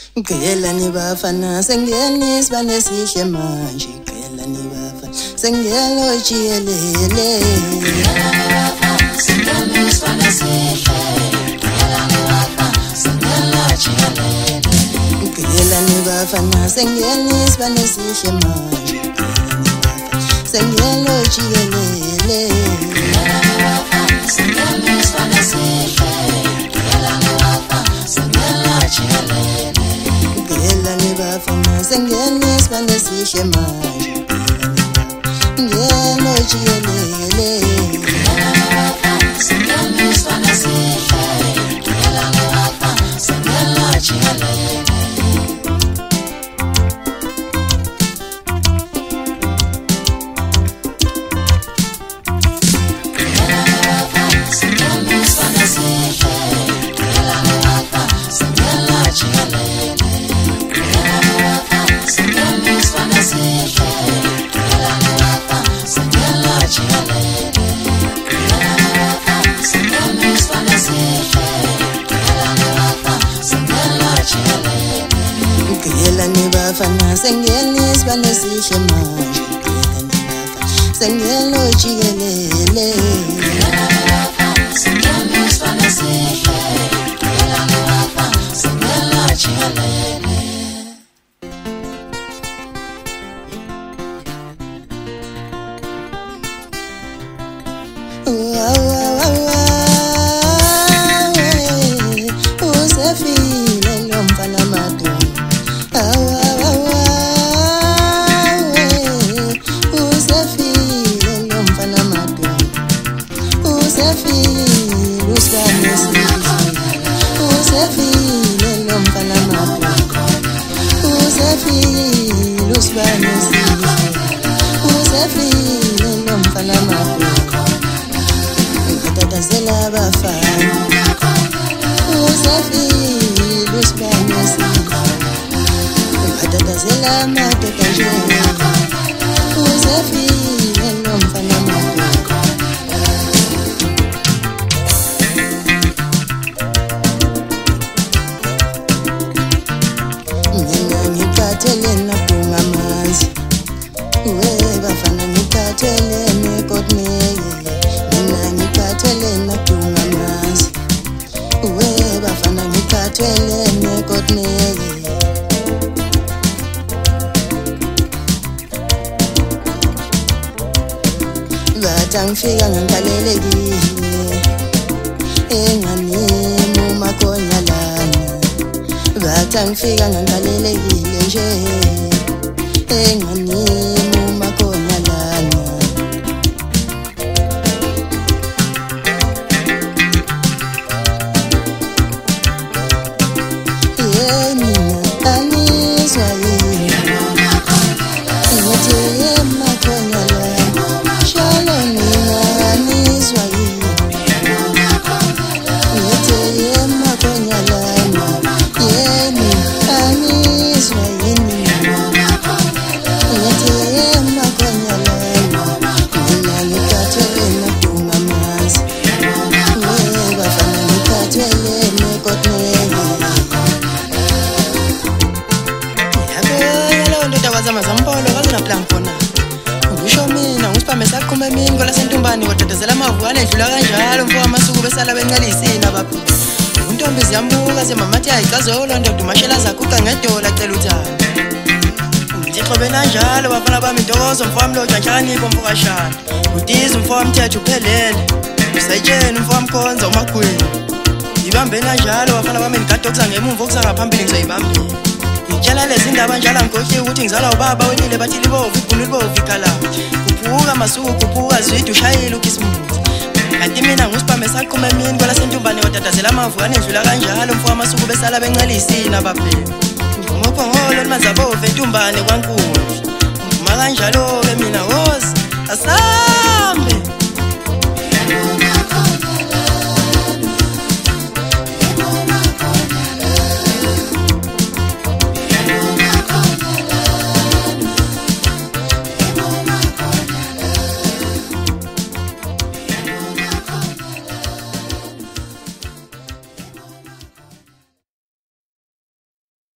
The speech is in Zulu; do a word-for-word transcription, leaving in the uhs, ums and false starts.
Ngela nibafana sengenis banesihle manje ngela nibafana sengelo jiyelele ngela nibafana sengenis banesihle ngela nibafana sengelo jiyelele ngela nibafana sengenis banesihle manje sengelo jiyelele ngela nibafana sengenis banesihle ngela nibafana sengelo jiyelele ngela nibafana sengenis banesihle manje ngelo jiyelele ngela nibafana sengenis banesihle ngela nibafana sengelo jiyelele ngela nibafana sengenis banesihle manje sengelo jiyelele ngela nibafana sengenis banesihle ngela nibafana sengelo jiyelele Usefile lo mfana madu Usefile lo mfana madu Usefile usbanesihle Usefile lo mfana madu Usefile usbanesihle Usefile lo mfana madu Zela bafana Usefile usbanesihle Zela madoda nje Usefile lo mfana madu Mina ngikhathele nakunga amanzi we bafana ngikhathele nekotmeye mina ngikhathele nakunga amanzi we bafana ngikhathele nekotmeye Batangifika ngikalelekile enganimi umakonyalana Batangifika ngikalelekile nje enganimi umakonyalana Ye mina anizwa yini Ngithe makonyalana Sakhuma mini ngola sentumbani kodadazela amavuane edlula kanjalo mfo amasuku besala bencelisini abaphi untombi ziyambuka semamathi ayicazolo ndoda umashela zakuqa ngedola cela uthando ngithixo benanjalo bafana bami intokozo mfo wami lo jantshanipho mfo kashana udiza mfo wamthetho uphelele usayitsheni mfo wamkhonza umagwini ibambe nanjalo bafana bami ngigade okuza ngemuva okusangaphambili ngizoyibambile ngitshela lezi ndaba njalo ngikhohliwe ukuthi ngizala ubaba wenile bathi libovu ibhulu libovu ikhala Kupuka masuku kupuka zwithu ushayile ukisimuthi kanti mina ngusipame saqhuma emini kwala sentumbane wadadazela amavuane edlula kanjalo mfo amasuku besala bencelisini abapheli ngophongolo limanzabo ventumbane kwankulu uma kanjalo ke mina wosi asambe